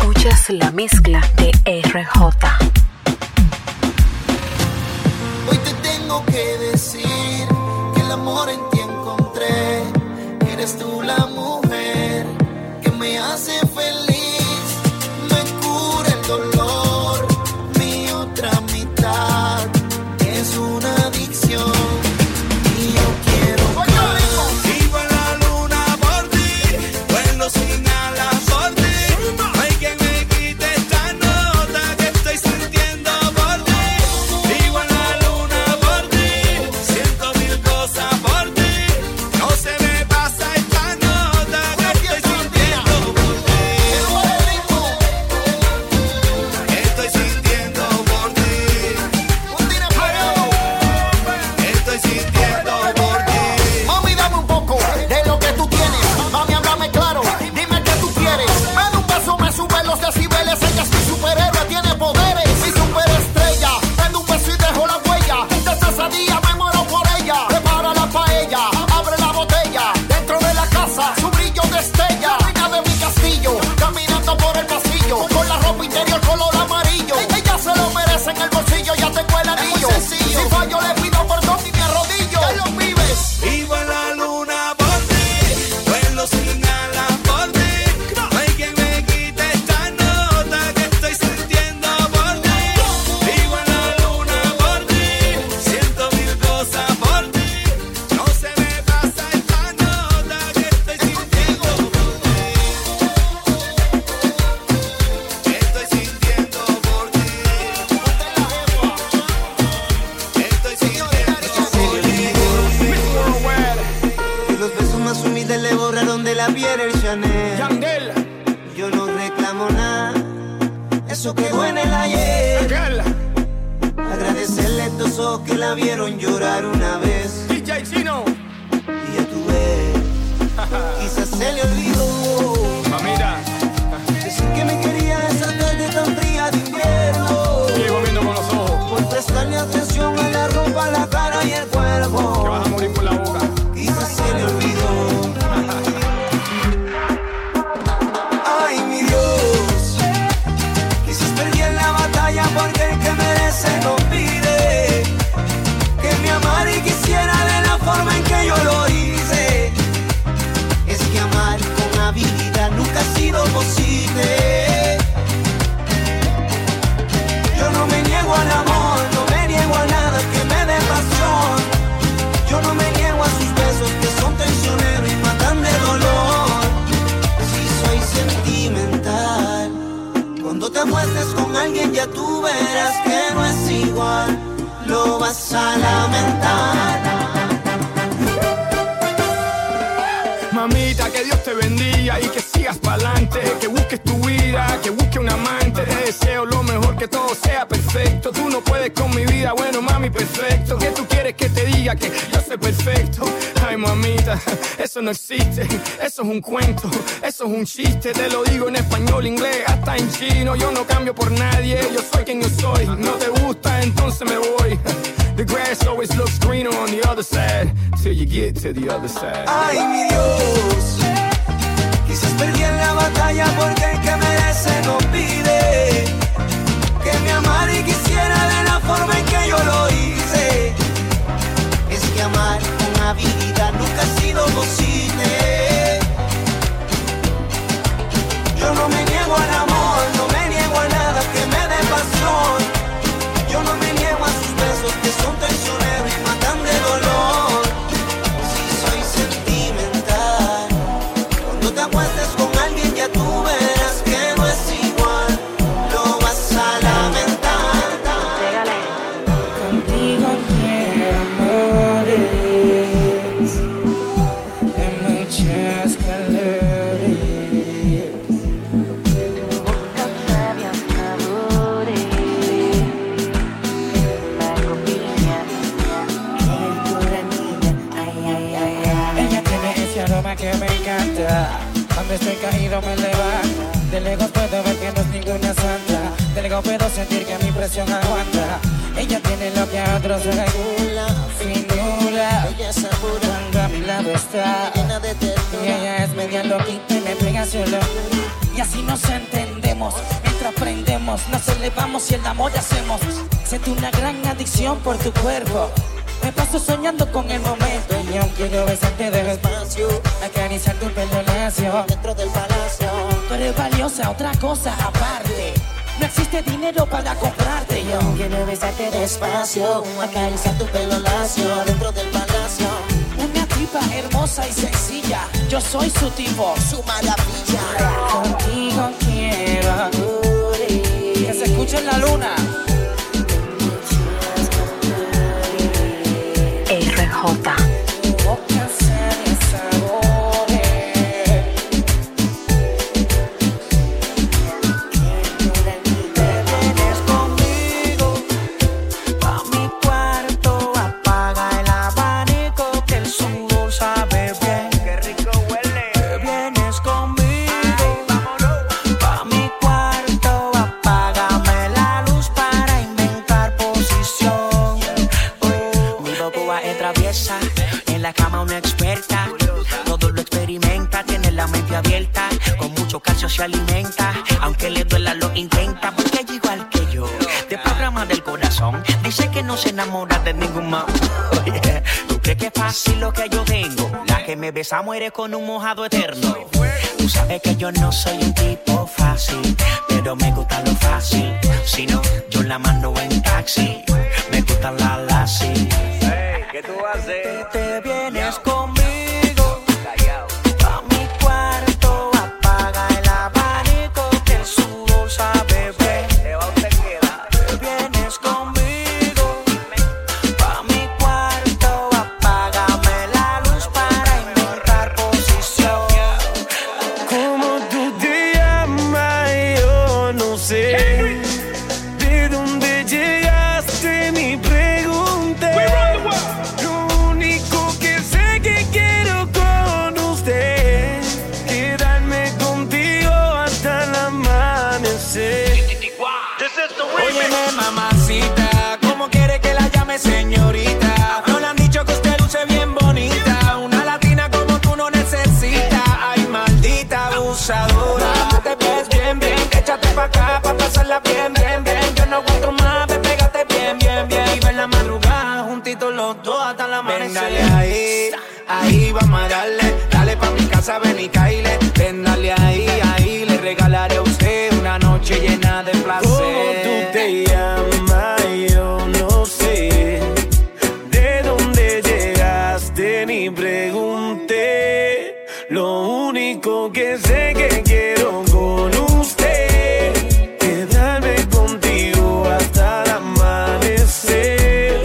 Escuchas la mezcla de RJ. Hoy te tengo que decir que el amor en ti encontré. Eres tú la mujer que me hace feliz, me cura el dolor. Mi otra mitad es una adicción y yo quiero más. Vivo en la luna por ti, vuelo sin alas por ti. No hay quien me quite esta nota que estoy sintiendo por ti. Vivo en la luna por ti, siento mil cosas por ti. No se me pasa esta nota que estoy sintiendo por ti. Estoy sintiendo por ti. Estoy sintiendo por ti. Mami, dame un poco de lo que tú tienes. Mami, háblame claro, dime qué tú quieres. Me da un beso, me sube los decibeles. Ella es mi superhéroe, tiene poderes. Mi superestrella, prende un beso y dejo la huella. Desde ese día me muero por ella. Prepara la paella, abre la botella. Dentro de la casa, su brillo destella. Reina de mi castillo, caminando por el pasillo. Con la ropa interior color amarillo. Ella se lo merece en el bolsillo, ya tengo el anillo. Si fallo le pido perdón y me arrodillo. Ya lo vives. Vivo en la luna por ti, vuelo sin alas por ti. No hay quien me quite esta nota que estoy sintiendo por ti. Vivo en la luna por ti, siento mil cosas por ti. No se me pasa esta nota que estoy sintiendo por ti. Estoy sintiendo por ti. Estoy sintiendo por ti. Los besos más humildes le borraron de la piel el Chanel. Yo no reclamo nada, eso quedó en el ayer. Agradecerle a estos ojos que la vieron llorar una vez. Y ya tú ves, quizás se le olvidó. Mamita, Decir que me quería esa tarde tan fría de invierno. sigo viendo con los ojos. Por prestarle atención a la ropa, la cara y el Que cuerpo. vas a morir por la boca. Quizás se le olvidó. Ay, mi Dios, quizás perdí en la batalla porque el que merece no pide que me amara y quisiera de la forma en que yo lo hice. Es que amar con habilidad nunca ha sido posible. Yo no me niego al amor, no me niego a nada que me dé pasión. Yo no me niego a sus besos que son traicioneros y matan de dolor. Si soy sentimental, cuando te acuestes con alguien ya tú verás que no es igual. Lo vas a lamentar. Mamita, que Dios te bendiga y que sigas pa'lante, que busques tu vida, que busques un amante. Te deseo lo mejor, que todo sea perfecto. Tú no puedes con mi vida, bueno mami, perfecto. ¿Qué tú quieres que te diga? Que yo soy perfecto. Ay mamita, eso no existe, eso es un cuento, eso es un chiste. Te lo digo en español, inglés, hasta en chino. Yo no cambio por nadie, yo soy quien yo soy. No te gusta, entonces me voy. The grass always looks greener on the other side, till you get to the other side. Ay, mi Dios, quizás perdí en la batalla porque el que merece no pide que me amara y quisiera de la forma en que yo lo hice. Es que amar con habilidad nunca ha sido posible. Yo no me niego al amor, no me niego a nada que me dé pasión. Yo no me niego a sus besos que son traicioneros y matan de dolor. Si soy sentimental, cuando te acuestes con alguien ya tú verás que no es igual. Lo vas a lamentar. Contigo quiero amores de muchas colores. Labios sabores, la copilla. Pura niña, ay, ay, ay, ay. Ella tiene ese aroma que me encanta. Cuando estoy caído me levanta. De lejos puedo ver que no es ninguna santa. De lejos puedo sentir que mi presión aguanta. Ella tiene lo que a otros regula, finura. Ella es pura, Cuando a mi lado está, llena de y ternura. ella es media loquita y me pega su locura. Y así nos entendemos. hacemos. Mientras prendemos, nos elevamos y el amor hacemos. Siento una gran adicción por tu cuerpo. Me paso soñando con el momento. Yo quiero besarte despacio, acariciar tu pelo lacio dentro del palacio. Tú eres valiosa, otra cosa aparte. No existe dinero para comprarte. Yo quiero besarte despacio, acariciar tu pelo lacio dentro del palacio. Una tipa hermosa y sencilla, yo soy su tipo, su maravilla. Contigo quiero que se escuche en la luna. RJ. En la cama una experta, todo lo experimenta, tiene la mente abierta, con mucho calcio se alimenta, aunque le duela lo intenta, porque es igual que yo, de programa del corazón, dice que no se enamora de ningún man. Oye, ¿tú crees que es fácil lo que yo tengo? La que me besa muere con un mojado eterno. Tú sabes que yo no soy un tipo fácil, pero me gusta lo fácil, si no, yo la mando en taxi, me gusta la lassi. ¿Qué tú haces? Te vienes conmigo a mi cuarto, apaga el abanico que el sudor sabe bien. Te va usted queda. Te vienes conmigo a mi cuarto, apágame la luz para inventar posición. ¿Cómo tú te llamas? Yo no sé. ¿De dónde llegaste? Ni pregunté. Lo único que sé que quiero con usted, quedarme contigo hasta el amanecer. Óyeme, mamacita, ¿cómo quiere que la llame señorita? No le han dicho que usted luce bien bonita. Una latina como tú no necesita. Ay, maldita abusadora. Te ves bien, bien, échate pa' acá pa' pasarla bien, bien, bien. Yo no aguanto más, ve, pégate bien, bien, bien. Y ver la madrugada juntitos los dos hasta la amanecer. Ven, dale ahí, ahí vamos a darle. Dale pa' mi casa, ven y caile. Ven, dale ahí, ahí le regalaré a usted una noche llena de placer. ¿Cómo tú te llamas? Yo no sé. ¿De dónde llegaste? Ni pregunté. Lo único que sé que quiero con usted, quedarme contigo hasta el amanecer.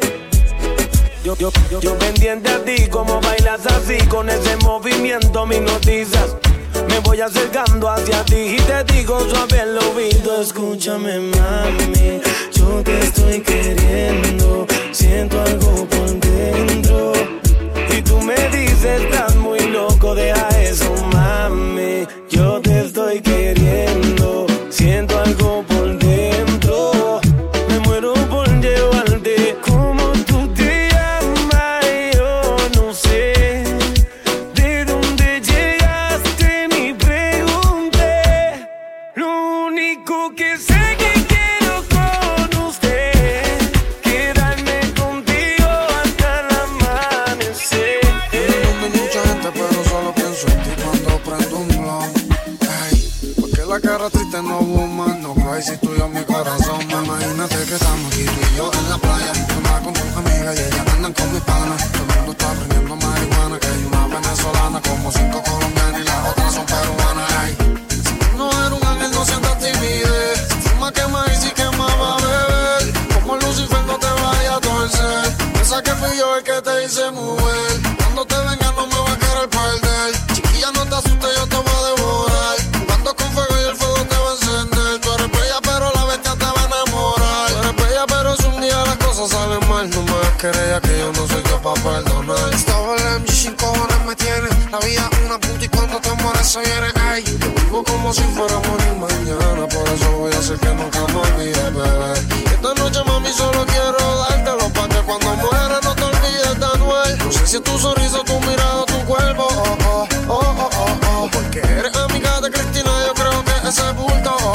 Yo pendiente a ti, como bailas así, con ese movimiento me hipnotizas. Me voy acercando hacia ti y te digo suave al oído. Escúchame, mami, yo te estoy queriendo, siento algo por dentro. Y tú me dices, estás muy loco, deja eso, mami. Yo te estoy queriendo, siento algo por dentro. Me muero por llevarte. ¿Cómo tú te llamas? Yo no sé. ¿De dónde llegaste? Ni pregunté. Lo único que sé que quiero con usted, quedarme contigo hasta el amanecer. Hay mucha gente, pero solo pienso en ti cuando prendo un blunt. Ay, porque la cara triste no woman, no cry si tú y yo mi corazón. Imagínate que estamos aquí tú y yo en la playa. Tú andas con tus amigas y ellas andan con mis panas. Todo el mundo está prendiendo marihuana, que hay una venezolana, como 5 colombianas y las otras son peruanas. Ay, si tú no eres un ángel, no sientas timidez. Si fuma, quema y si quema va a beber. Como Lucifer, no te vayas a torcer. Piensa que fui yo el que te hice mujer. Cuando te venga no me voy a querer perder. Chiquilla, no te asustes, yo te voy a devorar. Jugando con fuego y el fuego te va a encender. Tú eres bella, pero la bestia te va a enamorar. Tú eres bella, pero si un día las cosas salen mal, no me vas a querer, que yo no soy yo pa' perdonar. Estaba el MG, 5 cojones me tiene. La vida es una puta y cuando te mueres se viene. Ay, yo vivo como si fuera a morir mañana. Por eso voy a hacer que nunca me olvides, bebé. Esta noche, mami, solo quiero dártelo pa' que cuando muera no te olvides de Anuel. No sé si es tu sonrisa, tu mirada, tu cuerpo, porque eres amiga de Cristina, yo creo que ese bulto,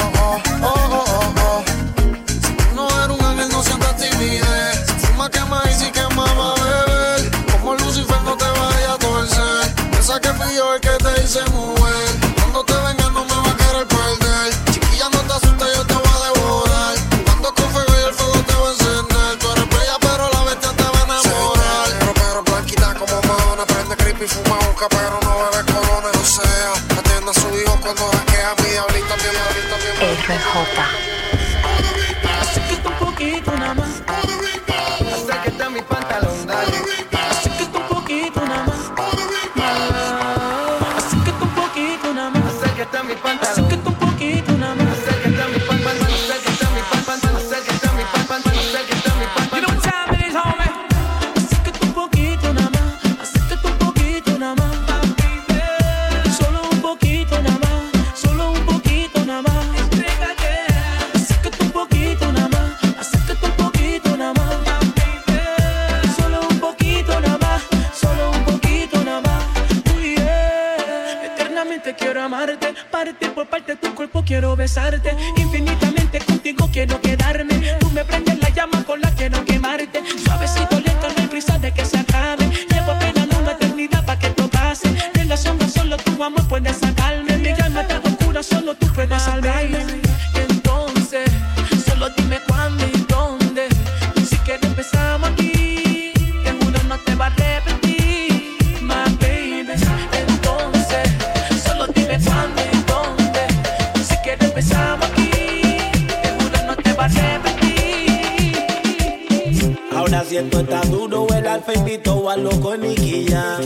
RJ. Acércate un poquito nada más. Acércate a mi pantalón, dale. Acércate un poquito nada más. Acércate un poquito nada más. Acércate a mi pantalón. Acércate un poquito nada más. Acércate a mi pantalón. Acércate a mi pantalón. Acércate a mi pantalón. Acércate a mi pantalón. You know what time it is, homie. Acércate un poquito nada más. Acércate un poquito nada más. Solo un poquito nada más. Solo un poquito nada más. Acércate un poquito nada más. Acércate un poquito nada más. Solo un poquito nada más. Solo un poquito nada más. Uy, yeah. Eternamente quiero amarte. Parte por parte tu cuerpo quiero besarte. Infinitamente contigo quiero quedarme. Tú me prendes la llama con la quiero quemarte. Suavecito, lento, no hay prisa de que se acabe. Llevo apenas una eternidad pa' que esto pase. De la sombra solo tu amor puede sacarme. Mi alma está oscura, solo tú puedes salvarme. Entonces, solo dime cuándo y dónde. Si quieres empezamos aquí. Te juro no te va a arrepentir, my baby. Entonces, solo dime cuándo y dónde. Si quieres empezamos aquí. Te juro no te va a arrepentir. Ahora si esto está duro, el alfa invitó a loco con Nicky Jam.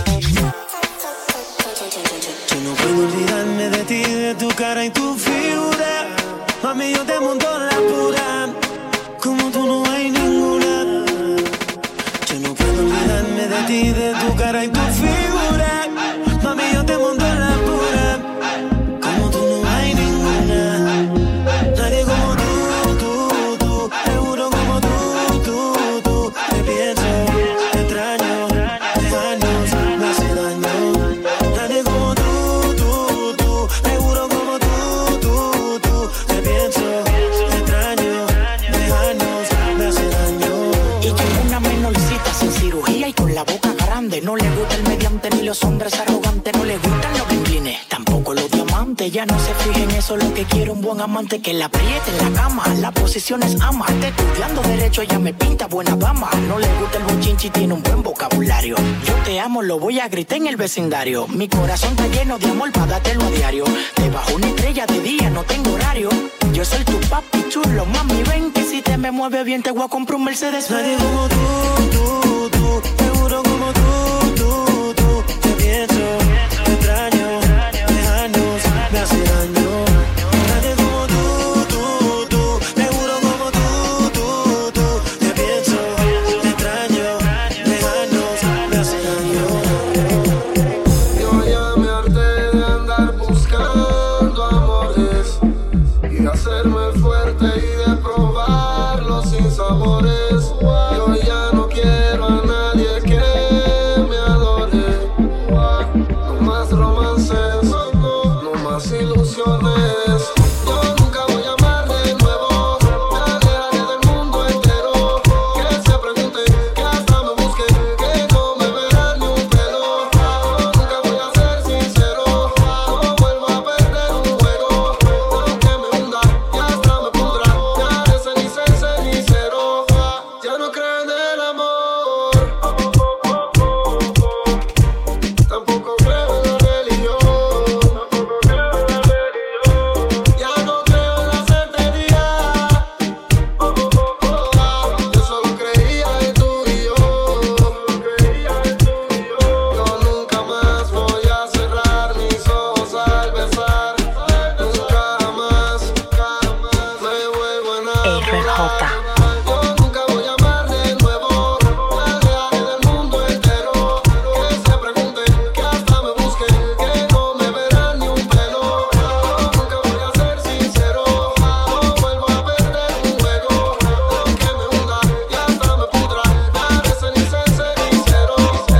Yo no puedo olvidarme de ti, de tu cara y tu figura. Mami, yo te monto la pura. Como tú no hay ninguna. Yo no puedo olvidarme de ti, de tu cara y tu figura. Mami, yo te monto la pura. Como tú no hay ninguna. Nadie como tú. Te juro como tú. Te pienso, te extraño. De años me hace daño. Nadie como tú. Te juro como tú. Te pienso, te extraño. De años me hace daño. Y que una menorcita sin cirugía y con la boca grande. No le gusta el mediante ni los hombres arrogantes. No le gustan los blinklines, tampoco los diamantes. Ya no se fije en eso, lo que quiere un buen amante. Que la apriete en la cama, la posición es ama. Estudiando derecho ella me pinta buena dama. No le gusta el bochinchi, tiene un buen vocabulario. Yo te amo, lo voy a gritar en el vecindario. Mi corazón está lleno de amor para dártelo a diario. Debajo una estrella de día, no tengo horario. Yo soy tu papi chulo, mami, ven que si te me mueve bien te voy a comprar un Mercedes. Nadie como tú. Te juro como tú. Te pienso, te extraño. De años me hace daño. Nadie como tú. Te juro como tú. Te pienso, te extraño. De años me hace daño. Yo ya me harté de andar buscando amores y de hacerme fuerte y de probarlo sin sabores. Yo ya no quiero a nadie que me adore. No más romances, no más ilusiones. Yo nunca voy a amar de nuevo. Me alejaré del mundo entero. Que se pregunte, que hasta me busque, que no me verán ni un pelo. Yo nunca voy a ser sincero. No vuelvo a perder un juego. Aunque me hunda y hasta me pudra, me haré cenicero. Ya no creo en el amor, tampoco creo en la religión. Ya no creo en la certeza. Yo solo creía en tú y yo. Yo nunca más voy a cerrar mis ojos al besar. Nunca jamás me vuelvo a enamorar. Yo nunca voy a amar de nuevo. Me alejaré del mundo entero. Que se pregunte, que hasta me busque, que no me verán ni un pelo. Yo nunca voy a ser sincero. No vuelvo a perder un juego. Aunque me hunda y hasta me pudra, me haré cenicero.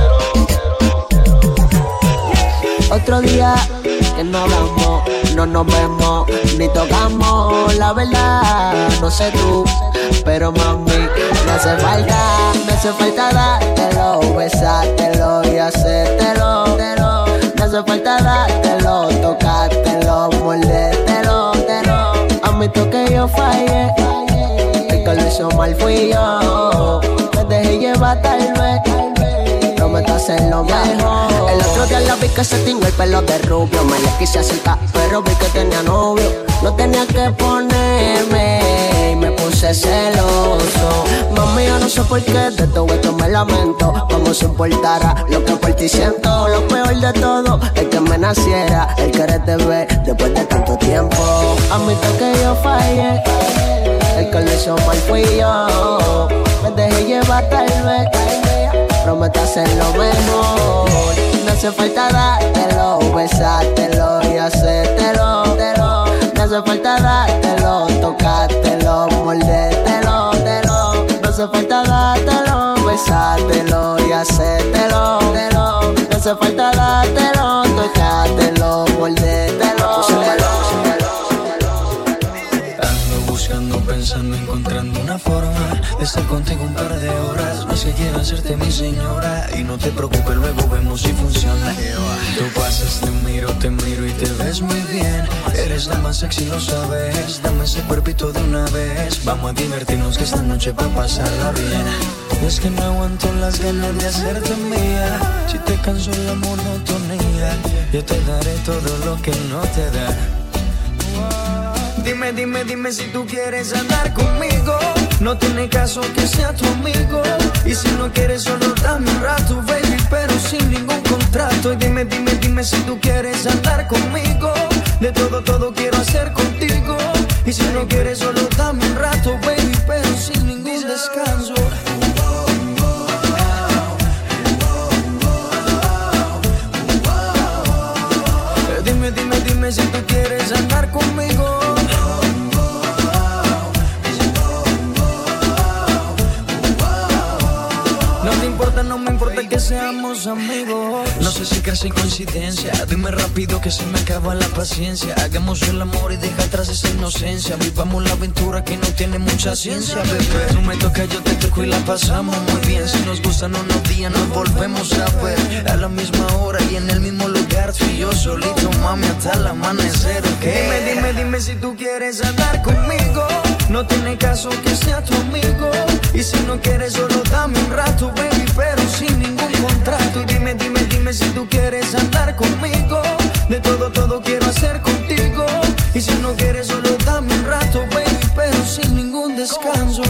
Otro día que no hablamos, no nos vemos ni tocamos. La verdad, no sé tú, pero mami, me hace falta dártelo, besártelo y hacértelo. Me hace falta dártelo, tocártelo, mordértelo. Admito que yo fallé, el que lo hizo mal fui yo. Me dejé llevar tal vez, no me estás hacer lo mejor. El otro día la vi que se tiñó el pelo de rubio. Me le quise acercar, pero vi que tenía novio. No tenía que ponerme y me puse celoso. Mami, yo no sé por qué de todo esto me lamento. Como si importara lo que por ti siento. Lo peor de todo es que me naciera el quererte ver después de tanto tiempo. Admito que yo fallé, el que lo hizo mal fui yo. Me dejé llevar tal vez, prometo hacer lo mejor. No hace falta dártelo, besártelo y hacértelo. No hace falta dártelo, tocártelo, mordértelo. No hace falta dártelo, besártelo y hacértelo. No hace falta dártelo, tocártelo, mordértelo. Ando buscando, pensando, encontrando una forma de estar contigo un par de horas. No es que quiero hacerte mi señora. Y no te preocupes, luego vemos si funciona. Tú pasas, te miro y te ves muy bien. Eres la más sexy, lo sabes. Dame ese cuerpito de una vez. Vamos a divertirnos que esta noche pa' pasarla bien. Es que no aguanto las ganas de hacerte mía. Si te canso la monotonía, yo te daré todo lo que no te da. Dime si tú quieres andar conmigo. No tiene caso que sea tu amigo. Y si no quieres solo dame un rato, baby, pero sin ningún contrato. Y dime si tú quieres andar conmigo. De todo quiero hacer contigo. Y si no quieres solo dame un rato, baby, pero sin ningún descanso. Dime si tú quieres andar conmigo. No me importa que seamos amigos. No sé si crees en coincidencia. Dime rápido que se me acaba la paciencia. Hagamos el amor y deja atrás esa inocencia. Vivamos la aventura que no tiene mucha ciencia, bebé. Tú me tocas, yo te toco y la pasamos muy bien. Si nos gustan unos días nos volvemos a ver. A la misma hora y en el mismo lugar. Tú y yo solito, mami, hasta el amanecer, ¿ok? Dime si tú quieres andar conmigo. No tiene caso que sea tu amigo. Y si no quieres solo dame un rato, baby, pero sin ningún contrato. Y dime si tú quieres andar conmigo. De todo quiero hacer contigo. Y si no quieres solo dame un rato, baby, pero sin ningún descanso.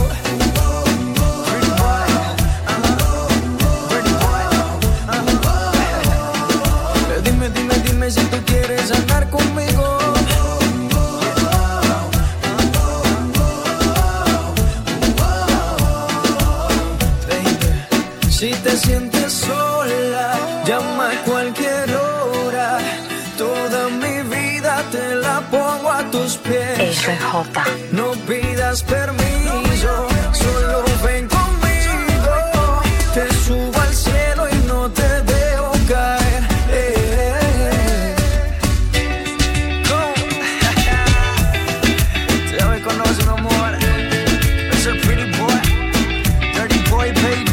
Dime si tú quieres andar conmigo. Si te sientes sola, llama a cualquier hora. Toda mi vida te la pongo a tus pies. RJ. No pidas permiso, solo ven conmigo. Te subo al cielo y no te dejo caer. Ya me conoces, mi amor. Es el pretty boy, dirty boy, baby.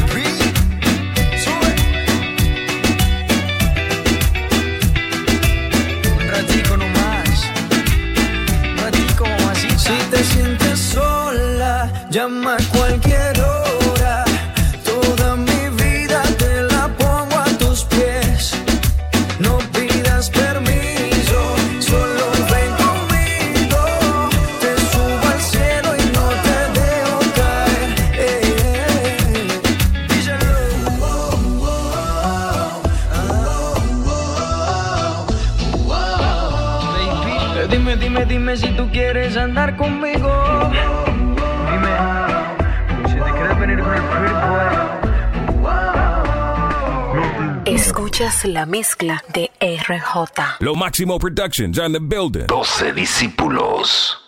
Si te sientes sola, llama a cualquier hora. Toda mi vida te la pongo a tus pies. No pidas permiso, solo ven conmigo. Te subo al cielo y no te dejo caer. Dime si tú quieres andar conmigo. Dime si te quieres venir con el pretty boy. Escuchas la mezcla de RJ. Lo Máximo Productions on the building. 12 discípulos.